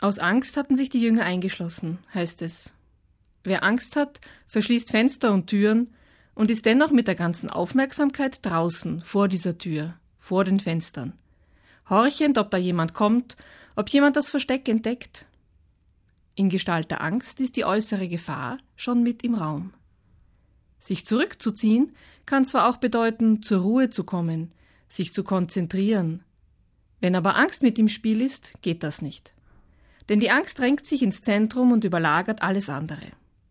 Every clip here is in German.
Aus Angst hatten sich die Jünger eingeschlossen, heißt es. Wer Angst hat, verschließt Fenster und Türen und ist dennoch mit der ganzen Aufmerksamkeit draußen, vor dieser Tür, vor den Fenstern, horchend, ob da jemand kommt, ob jemand das Versteck entdeckt. In Gestalt der Angst ist die äußere Gefahr schon mit im Raum. Sich zurückzuziehen kann zwar auch bedeuten, zur Ruhe zu kommen, sich zu konzentrieren. Wenn aber Angst mit im Spiel ist, geht das nicht. Denn die Angst drängt sich ins Zentrum und überlagert alles andere.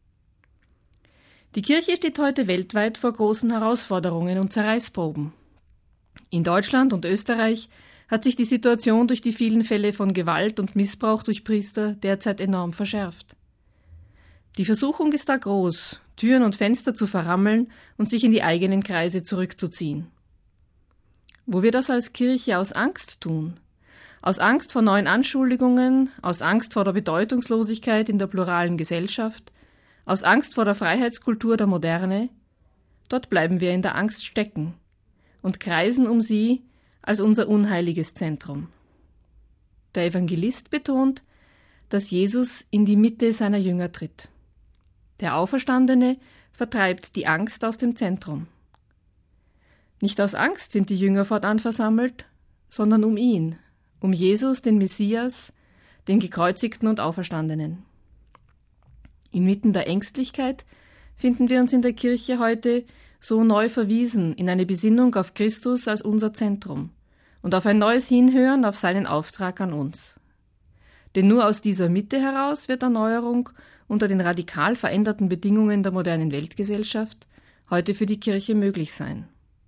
Die Kirche steht heute weltweit vor großen Herausforderungen und Zerreißproben. In Deutschland und Österreich hat sich die Situation durch die vielen Fälle von Gewalt und Missbrauch durch Priester derzeit enorm verschärft. Die Versuchung ist da groß, Türen und Fenster zu verrammeln und sich in die eigenen Kreise zurückzuziehen. Wo wir das als Kirche aus Angst tun, aus Angst vor neuen Anschuldigungen, aus Angst vor der Bedeutungslosigkeit in der pluralen Gesellschaft, aus Angst vor der Freiheitskultur der Moderne, dort bleiben wir in der Angst stecken und kreisen um sie als unser unheiliges Zentrum. Der Evangelist betont, dass Jesus in die Mitte seiner Jünger tritt. Der Auferstandene vertreibt die Angst aus dem Zentrum. Nicht aus Angst sind die Jünger fortan versammelt, sondern um ihn, um Jesus, den Messias, den Gekreuzigten und Auferstandenen. Inmitten der Ängstlichkeit finden wir uns in der Kirche heute so neu verwiesen in eine Besinnung auf Christus als unser Zentrum und auf ein neues Hinhören auf seinen Auftrag an uns. Denn nur aus dieser Mitte heraus wird Erneuerung unter den radikal veränderten Bedingungen der modernen Weltgesellschaft heute für die Kirche möglich sein.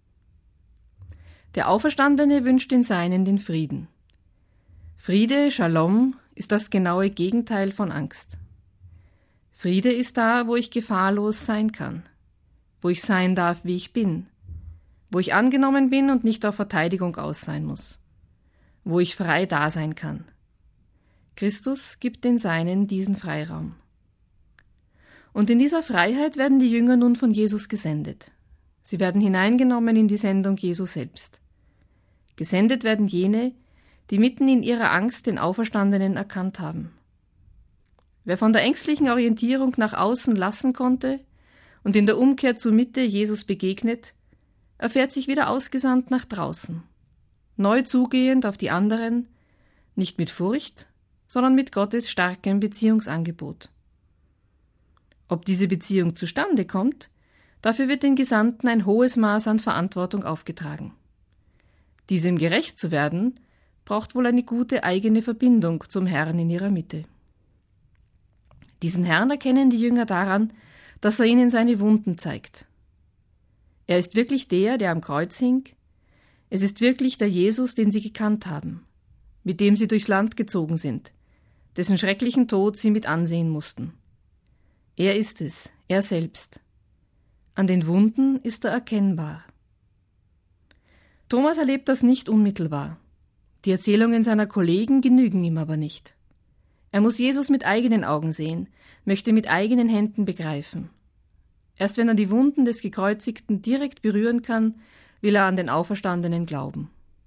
Der Auferstandene wünscht den Seinen den Frieden. Friede, Shalom, ist das genaue Gegenteil von Angst. Friede ist da, wo ich gefahrlos sein kann, wo ich sein darf, wie ich bin, wo ich angenommen bin und nicht auf Verteidigung aus sein muss, wo ich frei da sein kann. Christus gibt den Seinen diesen Freiraum. Und in dieser Freiheit werden die Jünger nun von Jesus gesendet. Sie werden hineingenommen in die Sendung Jesu selbst. Gesendet werden jene, die mitten in ihrer Angst den Auferstandenen erkannt haben. Wer von der ängstlichen Orientierung nach außen lassen konnte und in der Umkehr zur Mitte Jesus begegnet, erfährt sich wieder ausgesandt nach draußen, neu zugehend auf die anderen, nicht mit Furcht, sondern mit Gottes starkem Beziehungsangebot. Ob diese Beziehung zustande kommt, dafür wird den Gesandten ein hohes Maß an Verantwortung aufgetragen. Diesem gerecht zu werden, braucht wohl eine gute eigene Verbindung zum Herrn in ihrer Mitte. Diesen Herrn erkennen die Jünger daran, dass er ihnen seine Wunden zeigt. Er ist wirklich der am Kreuz hing. Es ist wirklich der Jesus, den sie gekannt haben, mit dem sie durchs Land gezogen sind, dessen schrecklichen Tod sie mit ansehen mussten. Er ist es, er selbst. An den Wunden ist er erkennbar. Thomas erlebt das nicht unmittelbar. Die Erzählungen seiner Kollegen genügen ihm aber nicht. Er muss Jesus mit eigenen Augen sehen, möchte mit eigenen Händen begreifen. Erst wenn er die Wunden des Gekreuzigten direkt berühren kann, will er an den Auferstandenen glauben.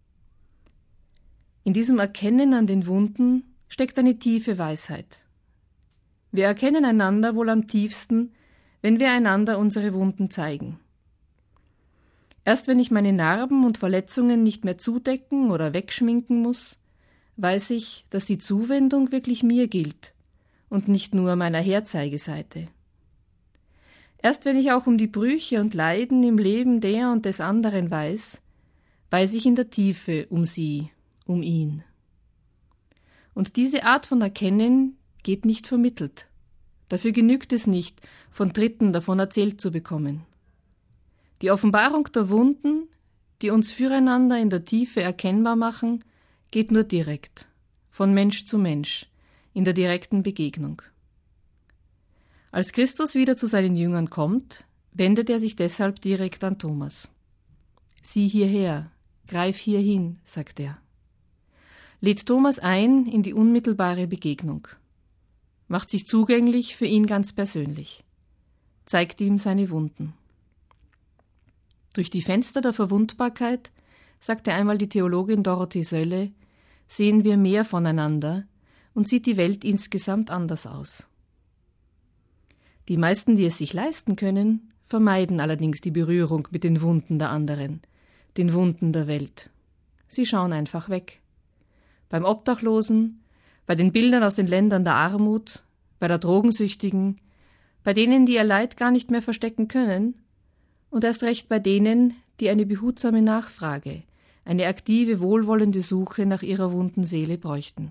In diesem Erkennen an den Wunden steckt eine tiefe Weisheit. Wir erkennen einander wohl am tiefsten, wenn wir einander unsere Wunden zeigen. Erst wenn ich meine Narben und Verletzungen nicht mehr zudecken oder wegschminken muss, weiß ich, dass die Zuwendung wirklich mir gilt und nicht nur meiner Herzeigeseite. Erst wenn ich auch um die Brüche und Leiden im Leben der und des anderen weiß ich in der Tiefe um sie, um ihn. Und diese Art von Erkennen geht nicht vermittelt. Dafür genügt es nicht, von Dritten davon erzählt zu bekommen. Die Offenbarung der Wunden, die uns füreinander in der Tiefe erkennbar machen, geht nur direkt, von Mensch zu Mensch, in der direkten Begegnung. Als Christus wieder zu seinen Jüngern kommt, wendet er sich deshalb direkt an Thomas. Sieh hierher, greif hierhin, sagt er. Lädt Thomas ein in die unmittelbare Begegnung, macht sich zugänglich für ihn ganz persönlich, zeigt ihm seine Wunden. Durch die Fenster der Verwundbarkeit, sagte einmal die Theologin Dorothee Sölle, sehen wir mehr voneinander und sieht die Welt insgesamt anders aus. Die meisten, die es sich leisten können, vermeiden allerdings die Berührung mit den Wunden der anderen, den Wunden der Welt. Sie schauen einfach weg. Beim Obdachlosen, bei den Bildern aus den Ländern der Armut, bei der Drogensüchtigen, bei denen, die ihr Leid gar nicht mehr verstecken können, und erst recht bei denen, die eine behutsame Nachfrage, eine aktive, wohlwollende Suche nach ihrer wunden Seele bräuchten.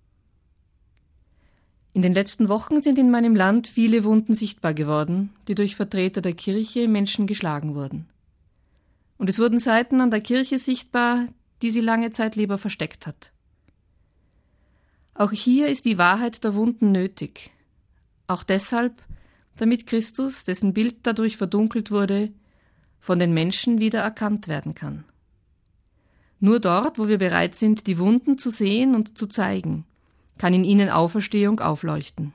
In den letzten Wochen sind in meinem Land viele Wunden sichtbar geworden, die durch Vertreter der Kirche Menschen geschlagen wurden. Und es wurden Seiten an der Kirche sichtbar, die sie lange Zeit lieber versteckt hat. Auch hier ist die Wahrheit der Wunden nötig. Auch deshalb, damit Christus, dessen Bild dadurch verdunkelt wurde, von den Menschen wieder erkannt werden kann. Nur dort, wo wir bereit sind, die Wunden zu sehen und zu zeigen, kann in ihnen Auferstehung aufleuchten.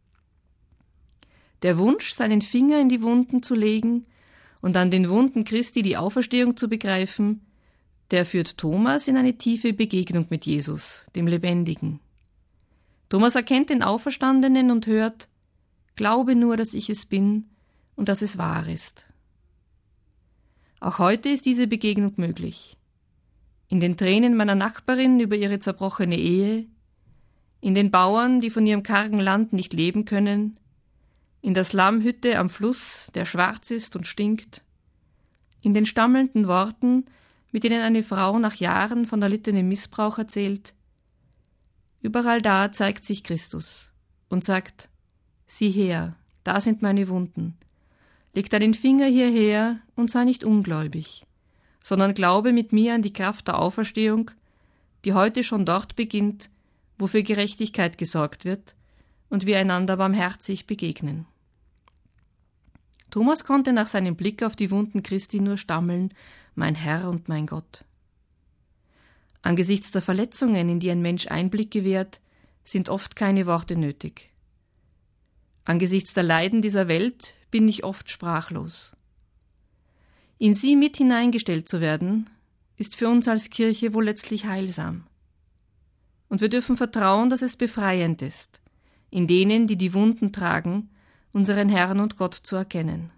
Der Wunsch, seinen Finger in die Wunden zu legen und an den Wunden Christi die Auferstehung zu begreifen, der führt Thomas in eine tiefe Begegnung mit Jesus, dem Lebendigen. Thomas erkennt den Auferstandenen und hört: Glaube nur, dass ich es bin und dass es wahr ist. Auch heute ist diese Begegnung möglich. In den Tränen meiner Nachbarin über ihre zerbrochene Ehe, in den Bauern, die von ihrem kargen Land nicht leben können, in der Slumhütte am Fluss, der schwarz ist und stinkt, in den stammelnden Worten, mit denen eine Frau nach Jahren von erlittenem Missbrauch erzählt. Überall da zeigt sich Christus und sagt: Sieh her, da sind meine Wunden. Leg deinen Finger hierher und sei nicht ungläubig, sondern glaube mit mir an die Kraft der Auferstehung, die heute schon dort beginnt, wo für Gerechtigkeit gesorgt wird und wir einander barmherzig begegnen. Thomas konnte nach seinem Blick auf die Wunden Christi nur stammeln: Mein Herr und mein Gott. Angesichts der Verletzungen, in die ein Mensch Einblick gewährt, sind oft keine Worte nötig. Angesichts der Leiden dieser Welt bin ich oft sprachlos. In sie mit hineingestellt zu werden, ist für uns als Kirche wohl letztlich heilsam. Und wir dürfen vertrauen, dass es befreiend ist, in denen, die die Wunden tragen, unseren Herrn und Gott zu erkennen.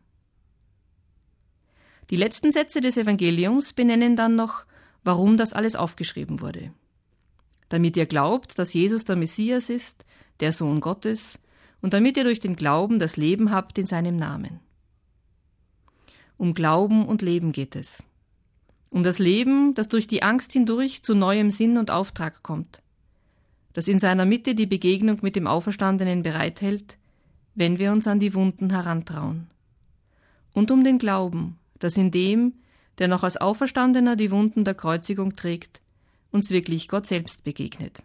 Die letzten Sätze des Evangeliums benennen dann noch, warum das alles aufgeschrieben wurde. Damit ihr glaubt, dass Jesus der Messias ist, der Sohn Gottes, und damit ihr durch den Glauben das Leben habt in seinem Namen. Um Glauben und Leben geht es. Um das Leben, das durch die Angst hindurch zu neuem Sinn und Auftrag kommt, das in seiner Mitte die Begegnung mit dem Auferstandenen bereithält, wenn wir uns an die Wunden herantrauen. Und um den Glauben, das in dem, der noch als Auferstandener die Wunden der Kreuzigung trägt, uns wirklich Gott selbst begegnet.